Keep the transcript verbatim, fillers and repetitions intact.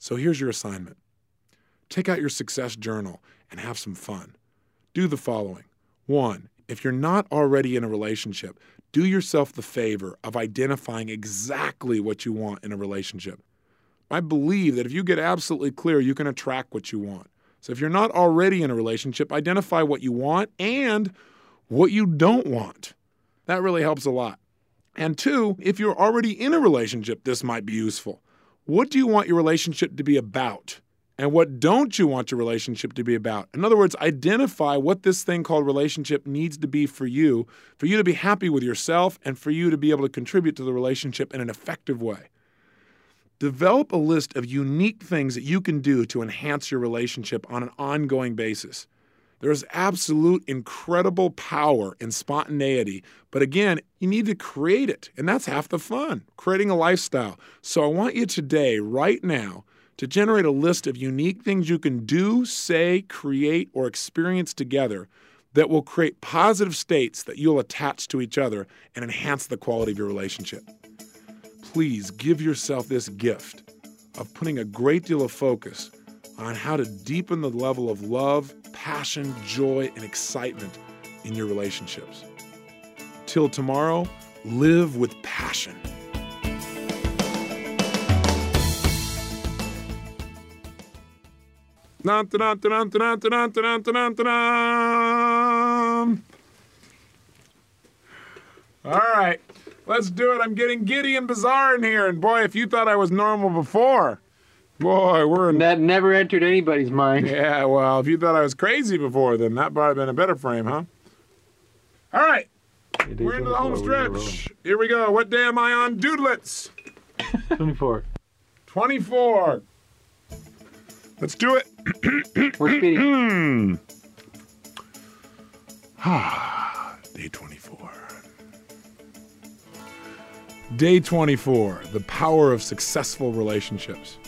So here's your assignment. Take out your success journal and have some fun. Do the following. One, if you're not already in a relationship, do yourself the favor of identifying exactly what you want in a relationship. I believe that if you get absolutely clear, you can attract what you want. So if you're not already in a relationship, identify what you want and what you don't want. That really helps a lot. And two, if you're already in a relationship, this might be useful. What do you want your relationship to be about? And what don't you want your relationship to be about? In other words, identify what this thing called relationship needs to be for you, for you to be happy with yourself and for you to be able to contribute to the relationship in an effective way. Develop a list of unique things that you can do to enhance your relationship on an ongoing basis. There is absolute incredible power in spontaneity, but again, you need to create it, and that's half the fun, creating a lifestyle. So I want you today, right now, to generate a list of unique things you can do, say, create, or experience together that will create positive states that you'll attach to each other and enhance the quality of your relationship. Please give yourself this gift of putting a great deal of focus on how to deepen the level of love, passion, joy, and excitement in your relationships. Till tomorrow, live with passion. Dun, dun, dun, dun, dun, dun, dun, dun, dun. All right, let's do it. I'm getting giddy and bizarre in here. And boy, if you thought I was normal before, boy, we're in... That never entered anybody's mind. Yeah, well, if you thought I was crazy before, then that might have been a better frame, huh? All right, we're into the home stretch. Here we go. What day am I on? Doodlets. twenty-four. twenty-four. Let's do it. We're speeding. Day twenty-four. Day twenty-four, the power of successful relationships.